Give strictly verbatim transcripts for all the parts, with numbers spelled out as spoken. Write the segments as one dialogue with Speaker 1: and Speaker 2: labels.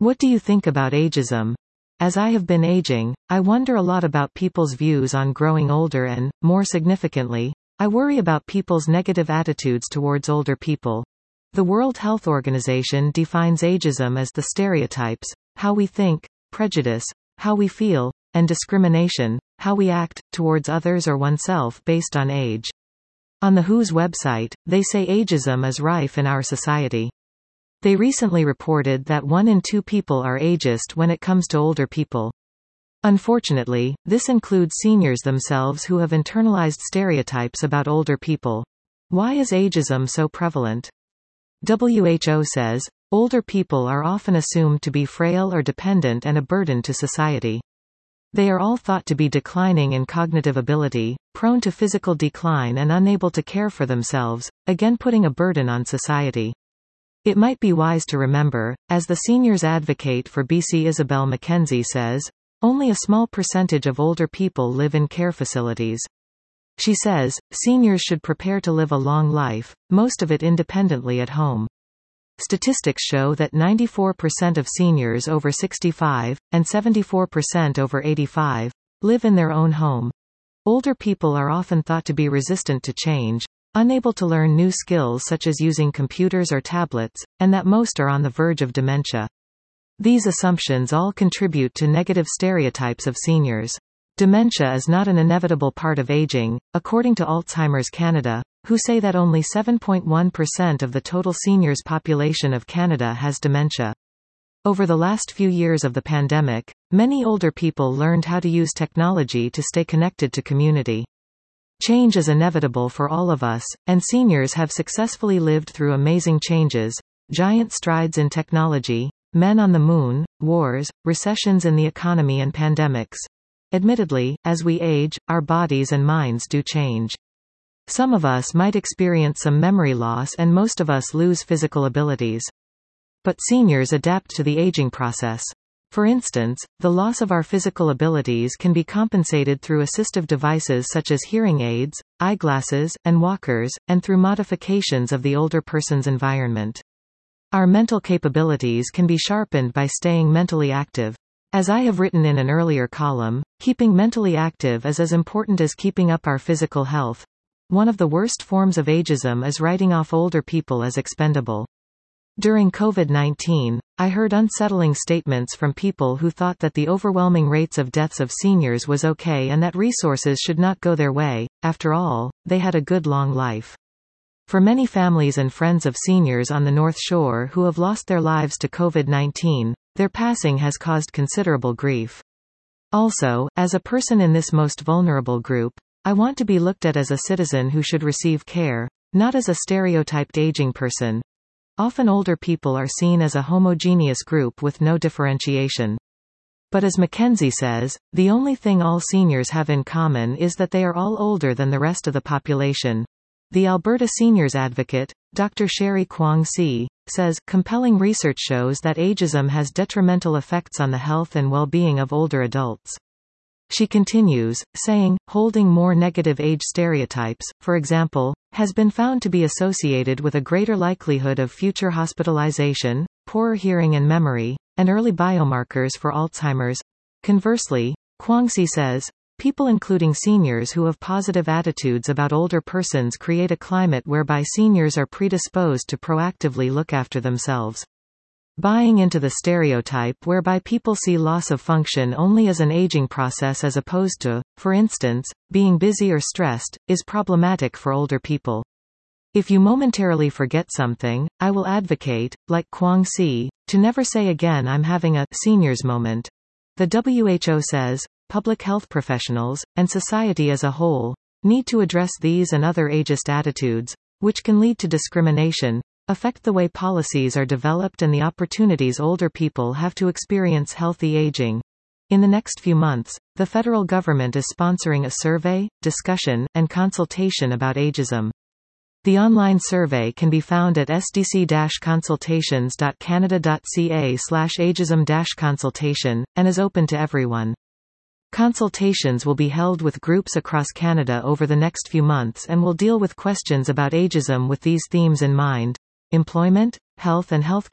Speaker 1: What do you think about ageism? As I have been aging, I wonder a lot about people's views on growing older and, more significantly, I worry about people's negative attitudes towards older people. The World Health Organization defines ageism as the stereotypes, how we think, prejudice, how we feel, and discrimination, how we act, towards others or oneself based on age. On the W H O's website, they say ageism is rife in our society. They recently reported that one in two people are ageist when it comes to older people. Unfortunately, this includes seniors themselves who have internalized stereotypes about older people. Why is ageism so prevalent? W H O says, older people are often assumed to be frail or dependent and a burden to society. They are all thought to be declining in cognitive ability, prone to physical decline and unable to care for themselves, again putting a burden on society. It might be wise to remember, as the seniors advocate for B C Isabel McKenzie says, only a small percentage of older people live in care facilities. She says, seniors should prepare to live a long life, most of it independently at home. Statistics show that ninety-four percent of seniors over sixty-five, and seventy-four percent over eighty-five, live in their own home. Older people are often thought to be resistant to change, unable to learn new skills such as using computers or tablets, and that most are on the verge of dementia. These assumptions all contribute to negative stereotypes of seniors. Dementia is not an inevitable part of aging, according to Alzheimer's Canada, who say that only seven point one percent of the total seniors population of Canada has dementia. Over the last few years of the pandemic, many older people learned how to use technology to stay connected to community. Change is inevitable for all of us, and seniors have successfully lived through amazing changes, giant strides in technology, men on the moon, wars, recessions in the economy and pandemics. Admittedly, as we age, our bodies and minds do change. Some of us might experience some memory loss and most of us lose physical abilities. But seniors adapt to the aging process. For instance, the loss of our physical abilities can be compensated through assistive devices such as hearing aids, eyeglasses, and walkers, and through modifications of the older person's environment. Our mental capabilities can be sharpened by staying mentally active. As I have written in an earlier column, keeping mentally active is as important as keeping up our physical health. One of the worst forms of ageism is writing off older people as expendable. During COVID nineteen, I heard unsettling statements from people who thought that the overwhelming rates of deaths of seniors was okay and that resources should not go their way. After all, they had a good long life. For many families and friends of seniors on the North Shore who have lost their lives to COVID nineteen, their passing has caused considerable grief. Also, as a person in this most vulnerable group, I want to be looked at as a citizen who should receive care, not as a stereotyped aging person. Often older people are seen as a homogeneous group with no differentiation. But as McKenzie says, the only thing all seniors have in common is that they are all older than the rest of the population. The Alberta Seniors Advocate, Doctor Sherry Kwong-Si, says, compelling research shows that ageism has detrimental effects on the health and well-being of older adults. She continues, saying, holding more negative age stereotypes, for example, has been found to be associated with a greater likelihood of future hospitalization, poorer hearing and memory, and early biomarkers for Alzheimer's. Conversely, Kwong-Si says, people including seniors who have positive attitudes about older persons create a climate whereby seniors are predisposed to proactively look after themselves. Buying into the stereotype whereby people see loss of function only as an aging process as opposed to, for instance, being busy or stressed, is problematic for older people. If you momentarily forget something, I will advocate, like Kwong-Si, to never say again I'm having a seniors moment. The W H O says, public health professionals, and society as a whole, need to address these and other ageist attitudes, which can lead to discrimination, affect the way policies are developed and the opportunities older people have to experience healthy aging. In the next few months, the federal government is sponsoring a survey, discussion, and consultation about ageism. The online survey can be found at s d c dash consultations dot canada dot c a slash ageism dash consultation, and is open to everyone. Consultations will be held with groups across Canada over the next few months and will deal with questions about ageism with these themes in mind: employment, health and healthcare,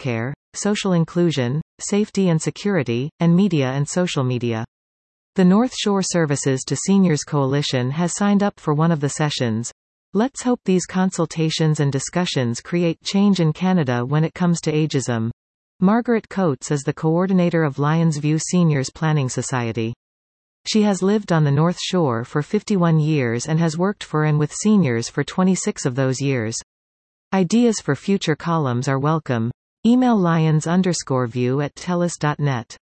Speaker 1: social inclusion, safety and security, and media and social media. The North Shore Services to Seniors Coalition has signed up for one of the sessions. Let's hope these consultations and discussions create change in Canada when it comes to ageism. Margaret Coates is the coordinator of Lions View Seniors Planning Society. She has lived on the North Shore for fifty-one years and has worked for and with seniors for twenty-six of those years. Ideas for future columns are welcome. Email lions underscore view at telus dot net.